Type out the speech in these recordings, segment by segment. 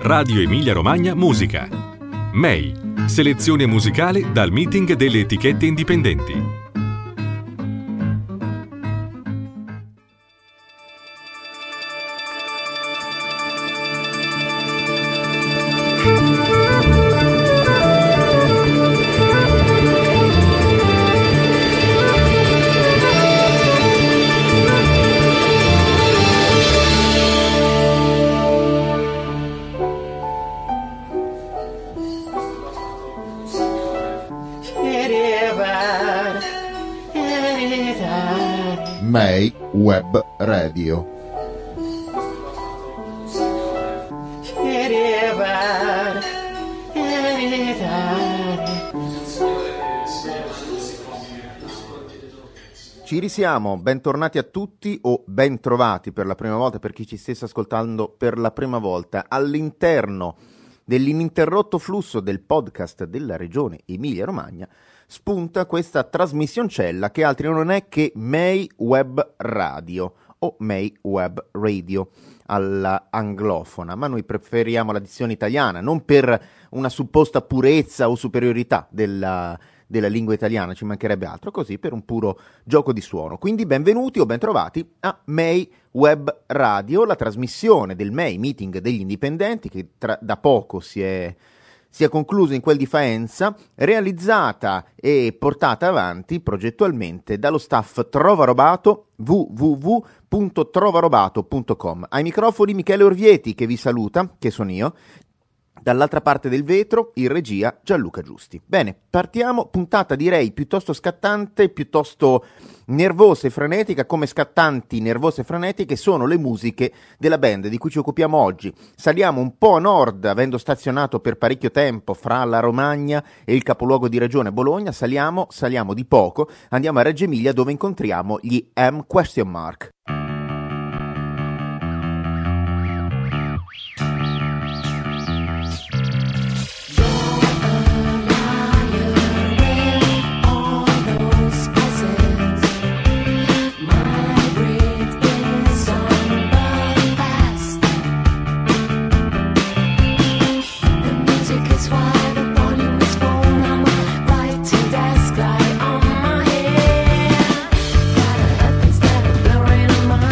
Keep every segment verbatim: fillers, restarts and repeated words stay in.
Radio Emilia Romagna Musica. M E I, selezione musicale dal meeting delle etichette indipendenti. M E I Web Radio. Ci risiamo, bentornati a tutti o bentrovati per la prima volta per chi ci stesse ascoltando per la prima volta all'interno dell'ininterrotto flusso del podcast della regione Emilia-Romagna. Spunta questa trasmissioncella che altri non è che M E I Web Radio o M E I Web Radio alla anglofona, ma noi preferiamo la dizione italiana, non per una supposta purezza o superiorità della, della lingua italiana, ci mancherebbe altro, così per un puro gioco di suono. Quindi benvenuti o bentrovati a M E I Web Radio, la trasmissione del M E I Meeting degli Indipendenti che tra, da poco si è si è concluso in quel di Faenza, realizzata e portata avanti progettualmente dallo staff Trovarobato, w w w punto trovarobato punto com. Ai microfoni Michele Orvieti che vi saluta, che sono io, dall'altra parte del vetro in regia Gianluca Giusti. Bene, partiamo, puntata direi piuttosto scattante, piuttosto nervosa e frenetica, come scattanti, nervose e frenetiche sono le musiche della band di cui ci occupiamo oggi. Saliamo un po' a nord, avendo stazionato per parecchio tempo fra la Romagna e il capoluogo di regione Bologna, saliamo, saliamo di poco, andiamo a Reggio Emilia dove incontriamo gli M Question Mark. Blurring in my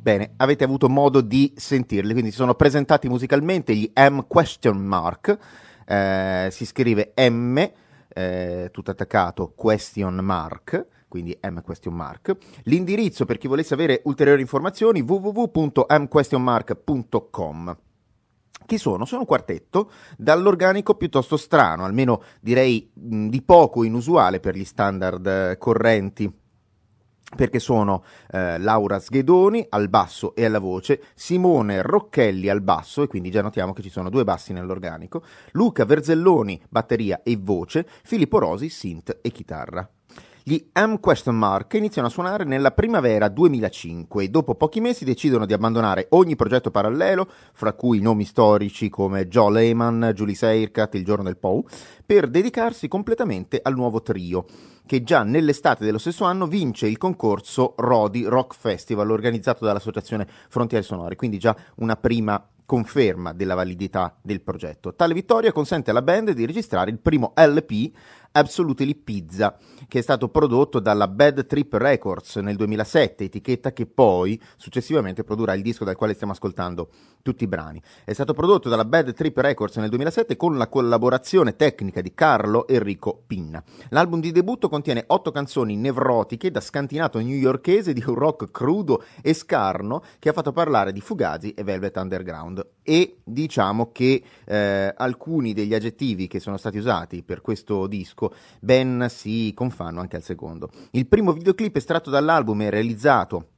Bene, avete avuto modo di sentirli, quindi si sono presentati musicalmente gli M Question Mark, eh, si scrive M, eh, tutto attaccato, question mark, quindi M Question Mark. L'indirizzo per chi volesse avere ulteriori informazioni w w w punto m question mark punto com. Chi sono? Sono un quartetto dall'organico piuttosto strano, almeno direi mh, di poco inusuale per gli standard eh, correnti, perché sono eh, Laura Sghedoni al basso e alla voce, Simone Rocchelli al basso, e quindi già notiamo che ci sono due bassi nell'organico, Luca Verzelloni batteria e voce, Filippo Rosi synth e chitarra. Gli M Question Mark iniziano a suonare nella primavera duemilacinque e dopo pochi mesi decidono di abbandonare ogni progetto parallelo, fra cui nomi storici come Joe Lehman, Julie Seirkat, Il giorno del Pou, per dedicarsi completamente al nuovo trio, che già nell'estate dello stesso anno vince il concorso Rodi Rock Festival organizzato dall'associazione Frontiere Sonore, quindi già una prima conferma della validità del progetto. Tale vittoria consente alla band di registrare il primo L P, Absolutely Pizza, che è stato prodotto dalla Bad Trip Records nel duemilasette, etichetta che poi successivamente produrrà il disco dal quale stiamo ascoltando tutti i brani. È stato prodotto dalla Bad Trip Records nel duemilasette con la collaborazione tecnica di Carlo Enrico Pinna. L'album di debutto contiene otto canzoni nevrotiche da scantinato newyorkese di un rock crudo e scarno che ha fatto parlare di Fugazi e Velvet Underground. E diciamo che eh, alcuni degli aggettivi che sono stati usati per questo disco ben si confanno anche al secondo. Il primo videoclip estratto dall'album è realizzato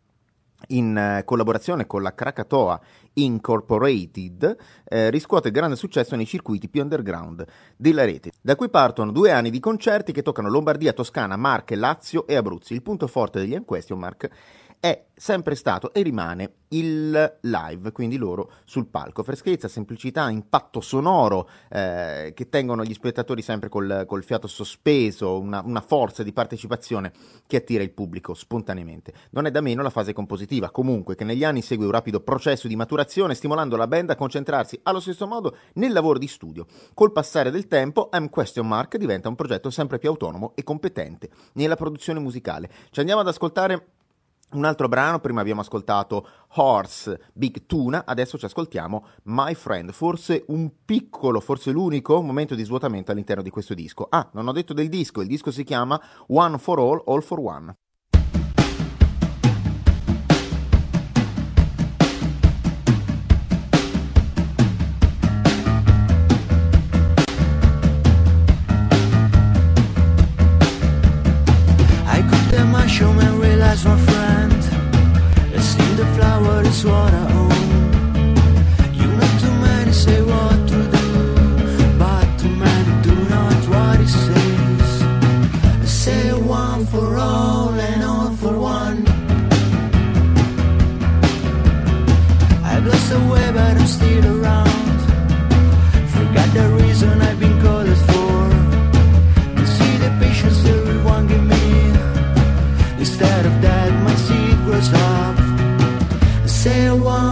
in uh, collaborazione con la Krakatoa Incorporated, eh, riscuote grande successo nei circuiti più underground della rete, da cui partono due anni di concerti che toccano Lombardia, Toscana, Marche, Lazio e Abruzzo. Il punto forte degli M Question Mark è sempre stato e rimane il live, quindi loro sul palco. Freschezza, semplicità, impatto sonoro eh, che tengono gli spettatori sempre col, col fiato sospeso, una, una forza di partecipazione che attira il pubblico spontaneamente. Non è da meno la fase compositiva, comunque, che negli anni segue un rapido processo di maturazione, stimolando la band a concentrarsi allo stesso modo nel lavoro di studio. Col passare del tempo, M Question Mark diventa un progetto sempre più autonomo e competente nella produzione musicale. Ci andiamo ad ascoltare un altro brano. Prima abbiamo ascoltato Horse, Big Tuna, adesso ci ascoltiamo My Friend, forse un piccolo, forse l'unico momento di svuotamento all'interno di questo disco. Ah, non ho detto del disco, il disco si chiama One for All, All for One. I could tell my showman realize my friend. Let's see the flower is what I own. You know too many say what to do, but too many do not what it says. I say one for all and all for one. I've lost the way but I'm still around. Forgot the reason I've been called for. To see the patience everyone give me. Instead of that my seed grows up. I say one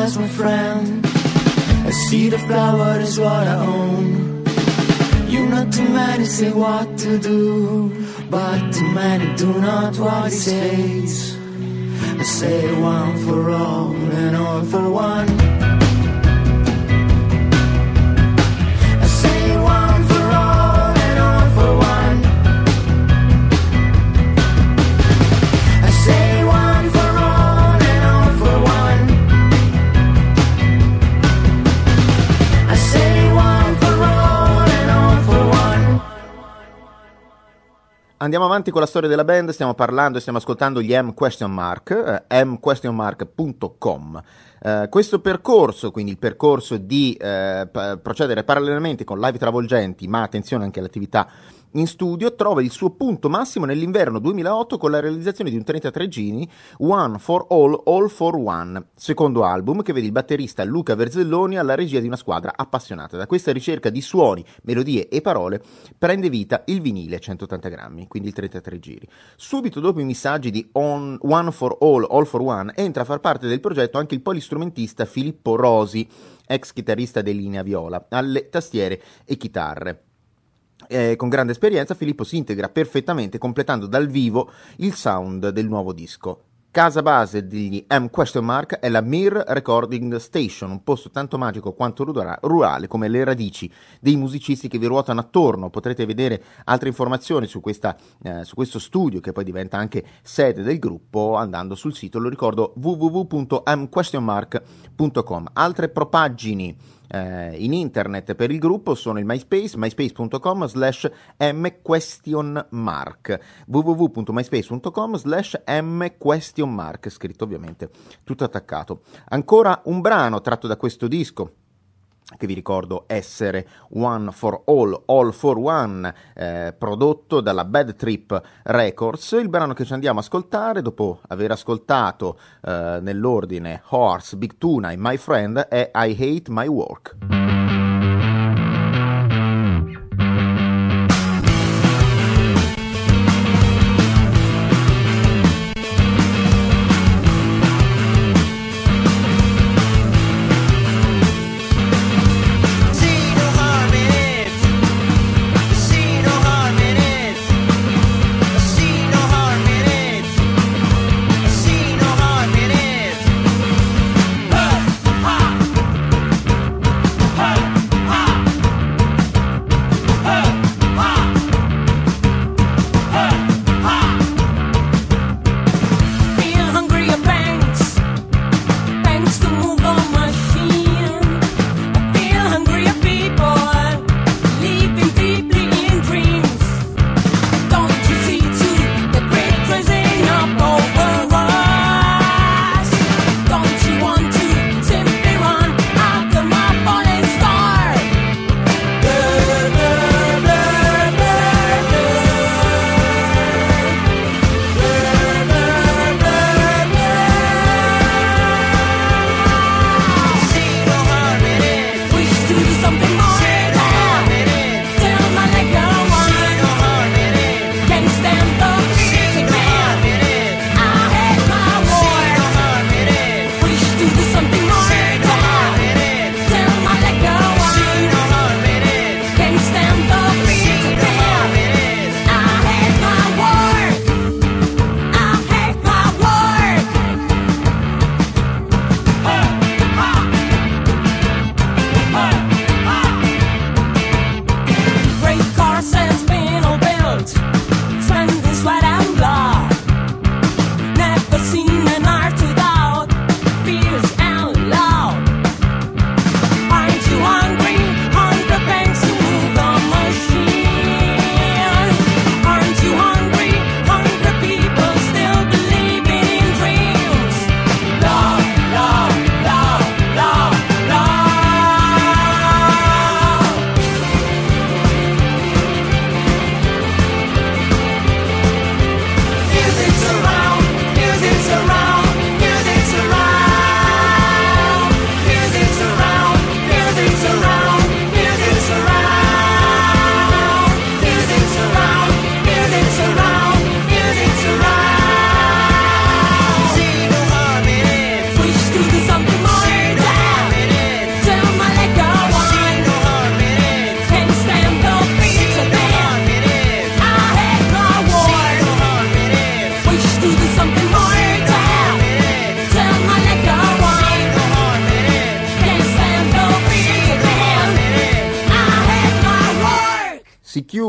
realize, my friend, I see the flower is what I own. You not too many say what to do, but too many do not what he says. I say one for all and all for one. I say one for all and all for one. I say one for all and all for one. I say one for all and all for one. Andiamo avanti con la storia della band, stiamo parlando e stiamo ascoltando gli M question mark, eh, m question mark punto com. Uh, questo percorso, quindi il percorso di uh, p- procedere parallelamente con live travolgenti, ma attenzione anche all'attività in studio, trova il suo punto massimo nell'inverno duemilaotto con la realizzazione di un trentatré giri, One for All, All for One, secondo album che vede il batterista Luca Verzelloni alla regia di una squadra appassionata. Da questa ricerca di suoni, melodie e parole prende vita il vinile centottanta grammi, quindi il trentatré giri. Subito dopo i missaggi di On, One for All, All for One, entra a far parte del progetto anche il polistrumentista Filippo Rosi, ex chitarrista dei Linea Viola, alle tastiere e chitarre. Eh, con grande esperienza Filippo si integra perfettamente completando dal vivo il sound del nuovo disco. Casa base degli M question mark è la Mir Recording Station, un posto tanto magico quanto rurale come le radici dei musicisti che vi ruotano attorno. Potrete vedere altre informazioni su, questa, eh, su questo studio, che poi diventa anche sede del gruppo, andando sul sito, lo ricordo, w w w punto m question mark punto com. Altre propaggini Eh, in internet per il gruppo sono il MySpace, myspace punto com slash m question mark, w w w punto myspace punto com slash m question mark, scritto ovviamente tutto attaccato. Ancora un brano tratto da questo disco, che vi ricordo essere One for All, All for One, eh, prodotto dalla Bad Trip Records. Il brano che ci andiamo a ascoltare, dopo aver ascoltato eh, nell'ordine Horse, Big Tuna e My Friend, è I Hate My Work. Ha!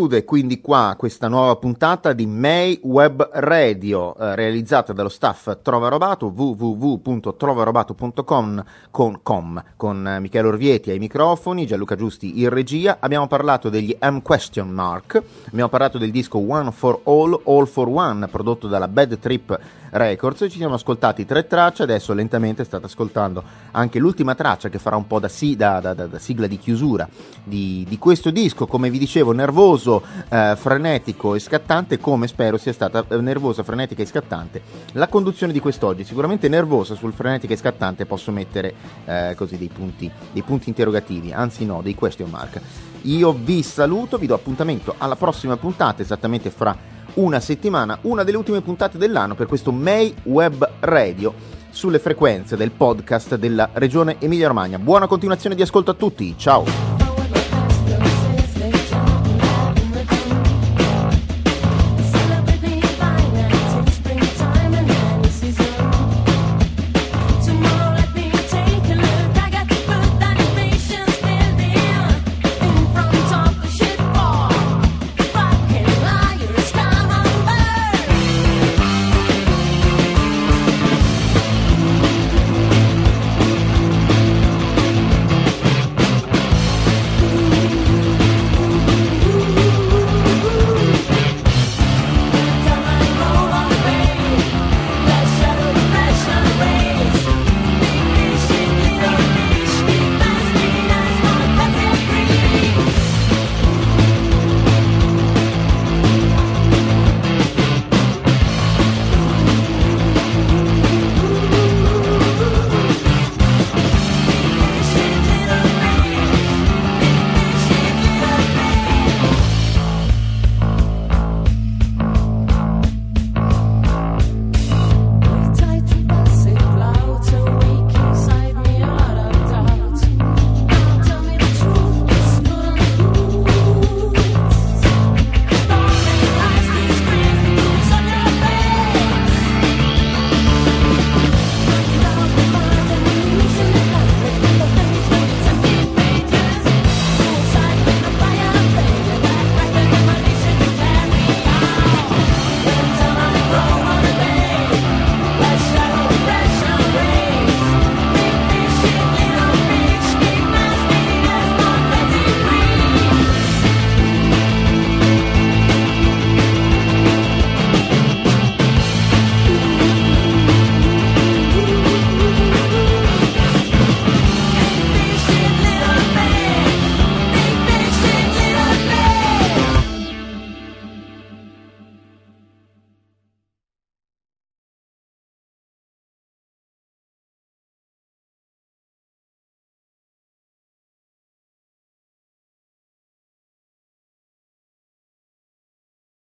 chiude quindi qua questa nuova puntata di May Web Radio, eh, realizzata dallo staff Trova Robato, w w w punto trova robato punto com, con, com, con eh, Michele Orvieti ai microfoni, Gianluca Giusti in regia. Abbiamo parlato degli M Question Mark, abbiamo parlato del disco One for All, All for One, prodotto dalla Bad Trip Records. Ci siamo ascoltati tre tracce, adesso lentamente state ascoltando anche l'ultima traccia che farà un po' da, si, da, da, da, da sigla di chiusura di, di questo disco, come vi dicevo nervoso, eh, frenetico e scattante, come spero sia stata eh, nervosa, frenetica e scattante la conduzione di quest'oggi. Sicuramente nervosa, sul frenetica e scattante posso mettere eh, così dei punti, dei punti interrogativi, anzi no, dei question mark. Io vi saluto, vi do appuntamento alla prossima puntata, esattamente fra una settimana, una delle ultime puntate dell'anno per questo May Web Radio sulle frequenze del podcast della regione Emilia Romagna. Buona continuazione di ascolto a tutti, ciao!